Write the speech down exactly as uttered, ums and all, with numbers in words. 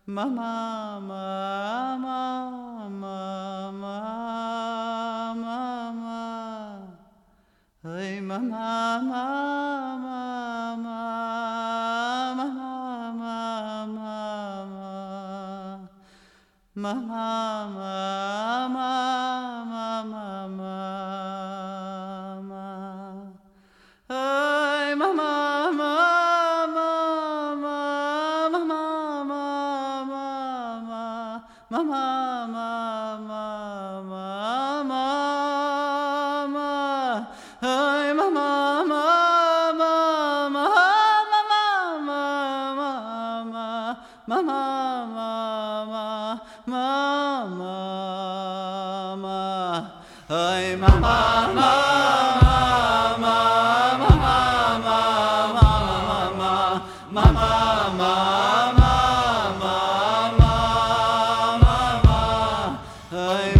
Mama, mama, mama, mama, hey mama, mama, mama, mama, mama, mama, mama, hey mama, mama, mama, mama, mama, mama, hey mama, mama, mama, mama, mama, mama, hey mama, mama, mama, mama, mama, mama,